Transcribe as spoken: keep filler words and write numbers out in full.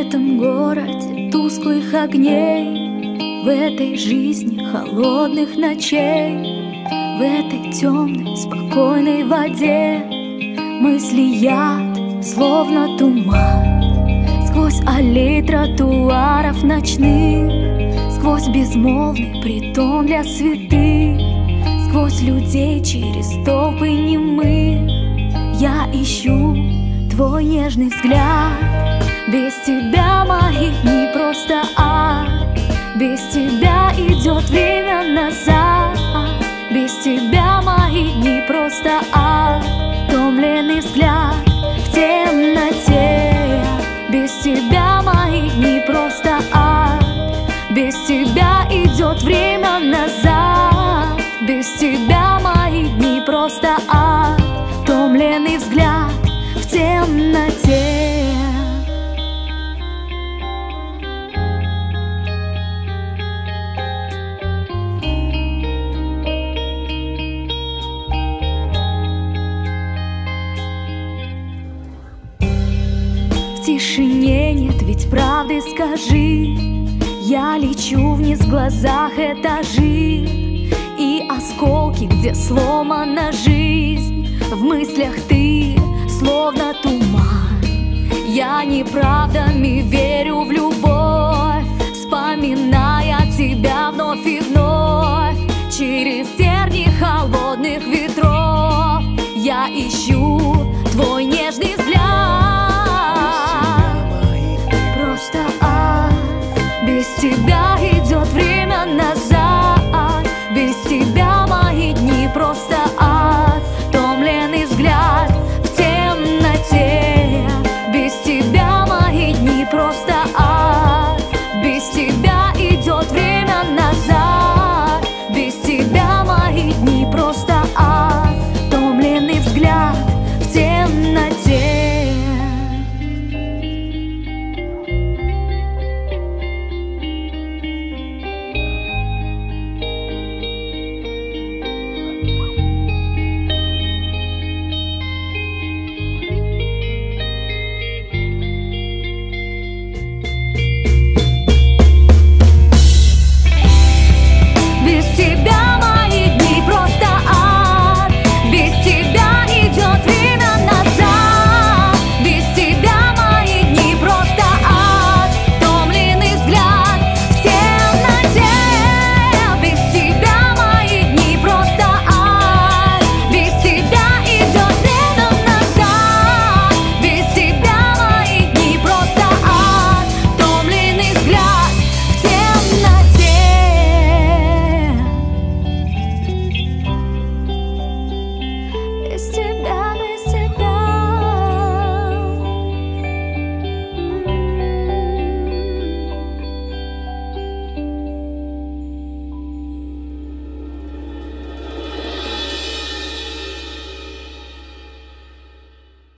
этом городе тусклых огней, в этой жизни холодных ночей, в этой темной спокойной воде мысли яд, словно туман, сквозь аллеи тротуаров ночных, сквозь безмолвный притон для святых, сквозь людей через толпы немых. Я ищу твой нежный взгляд. Без тебя мои дни просто ад. Без тебя идет время назад. Без тебя мои дни просто ад. Томленный взгляд в темноте. Без тебя мои дни просто ад. Без тебя идет время назад. Без тебя мои дни просто ад. Томленный взгляд в темноте. В тишине нет ведь правды, скажи. Я лечу вниз, в глазах этажи и осколки, где сломана жизнь. В мыслях ты, словно туман. Я неправдами верю в любовь, вспоминая тебя вновь и вновь. Через терни холодных ветров я ищу твой нежный